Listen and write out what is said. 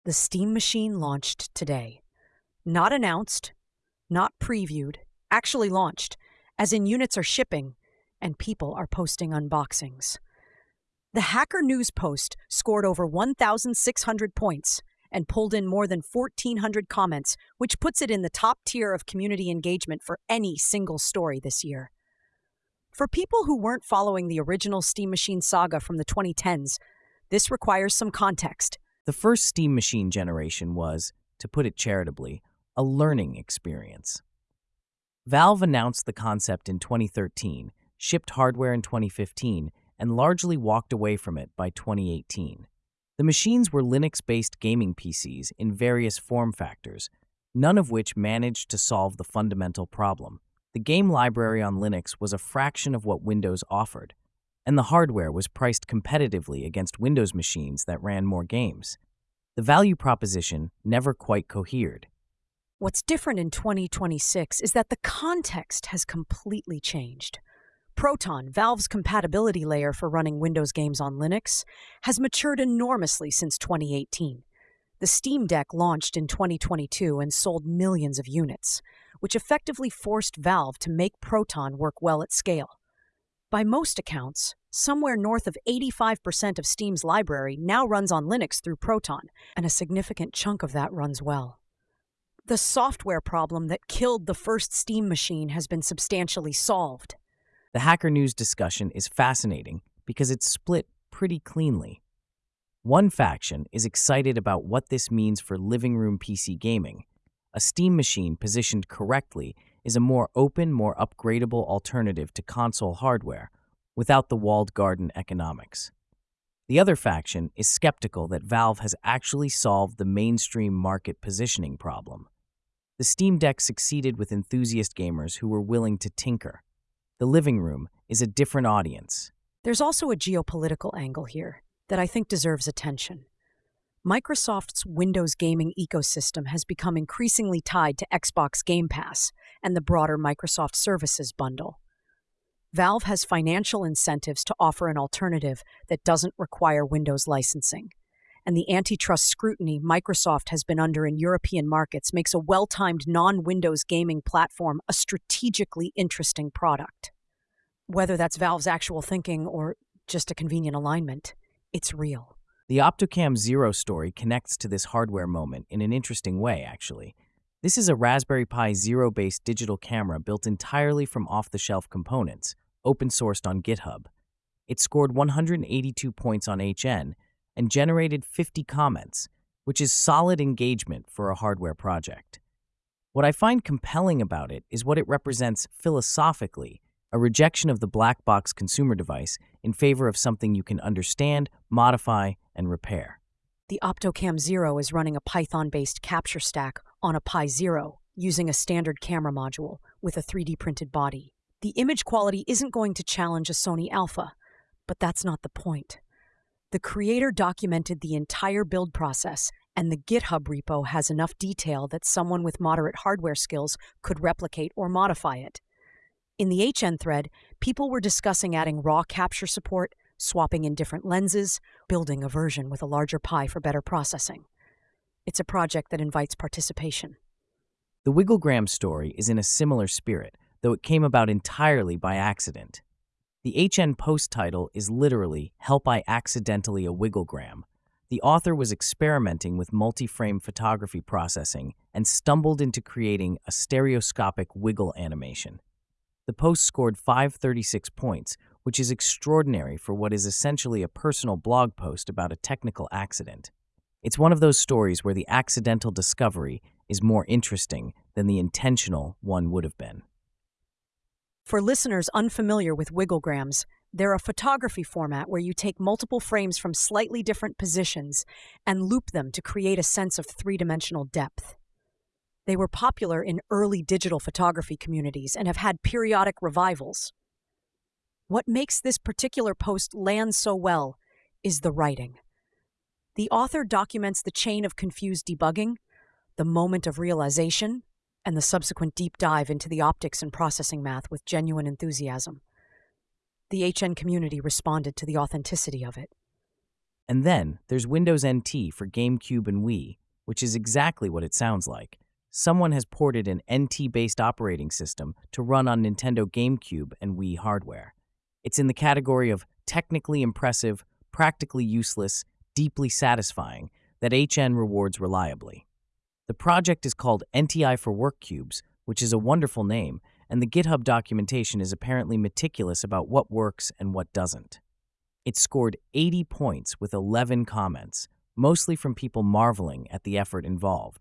The Steam Machine launched today. Not announced, not previewed, actually launched, as in units are shipping and people are posting unboxings. The Hacker News post scored over 1,600 points and pulled in more than 1,400 comments, which puts it in the top tier of community engagement for any single story this year. For people who weren't following the original Steam Machine saga from the 2010s, this requires some context. The first Steam Machine generation was, to put it charitably, a learning experience. Valve announced the concept in 2013, shipped hardware in 2015, and largely walked away from it by 2018. The machines were Linux-based gaming PCs in various form factors, none of which managed to solve the fundamental problem. The game library on Linux was a fraction of what Windows offered, and the hardware was priced competitively against Windows machines that ran more games. The value proposition never quite cohered. What's different in 2026 is that the context has completely changed. Proton, Valve's compatibility layer for running Windows games on Linux, has matured enormously since 2018. The Steam Deck launched in 2022 and sold millions of units, which effectively forced Valve to make Proton work well at scale. By most accounts, somewhere north of 85% of Steam's library now runs on Linux through Proton, and a significant chunk of that runs well. The software problem that killed the first Steam machine has been substantially solved. The Hacker News discussion is fascinating because it's split pretty cleanly. One faction is excited about what this means for living room PC gaming. A Steam machine positioned correctly is a more open, more upgradable alternative to console hardware without the walled garden economics. The other faction is skeptical that Valve has actually solved the mainstream market positioning problem. The Steam Deck succeeded with enthusiast gamers who were willing to tinker. The living room is a different audience. There's also a geopolitical angle here that I think deserves attention. Microsoft's Windows gaming ecosystem has become increasingly tied to Xbox Game Pass and the broader Microsoft Services bundle. Valve has financial incentives to offer an alternative that doesn't require Windows licensing, and the antitrust scrutiny Microsoft has been under in European markets makes a well-timed non-Windows gaming platform a strategically interesting product. Whether that's Valve's actual thinking or just a convenient alignment, it's real. The Optocam Zero story connects to this hardware moment in an interesting way, actually. This is a Raspberry Pi Zero-based digital camera built entirely from off-the-shelf components, open-sourced on GitHub. It scored 182 points on HN and generated 50 comments, which is solid engagement for a hardware project. What I find compelling about it is what it represents philosophically, a rejection of the black box consumer device in favor of something you can understand, modify, and repair. The Optocam Zero is running a Python-based capture stack on a Pi Zero using a standard camera module with a 3D printed body. The image quality isn't going to challenge a Sony Alpha, but that's not the point. The creator documented the entire build process, and the GitHub repo has enough detail that someone with moderate hardware skills could replicate or modify it. In the HN thread, people were discussing adding raw capture support, swapping in different lenses, building a version with a larger Pi for better processing. It's a project that invites participation. The Wigglegram story is in a similar spirit, though it came about entirely by accident. The HN post title is literally, "Help I Accidentally a Wigglegram." The author was experimenting with multi-frame photography processing and stumbled into creating a stereoscopic wiggle animation. The post scored 536 points, which is extraordinary for what is essentially a personal blog post about a technical accident. It's one of those stories where the accidental discovery is more interesting than the intentional one would have been. For listeners unfamiliar with Wigglegrams, they're a photography format where you take multiple frames from slightly different positions and loop them to create a sense of three-dimensional depth. They were popular in early digital photography communities and have had periodic revivals. What makes this particular post land so well is the writing. The author documents the chain of confused debugging, the moment of realization, and the subsequent deep dive into the optics and processing math with genuine enthusiasm. The HN community responded to the authenticity of it. And then there's Windows NT for GameCube and Wii, which is exactly what it sounds like. Someone has ported an NT-based operating system to run on Nintendo GameCube and Wii hardware. It's in the category of technically impressive, practically useless, deeply satisfying that HN rewards reliably. The project is called NTI for WorkCubes, which is a wonderful name, and the GitHub documentation is apparently meticulous about what works and what doesn't. It scored 80 points with 11 comments, mostly from people marveling at the effort involved.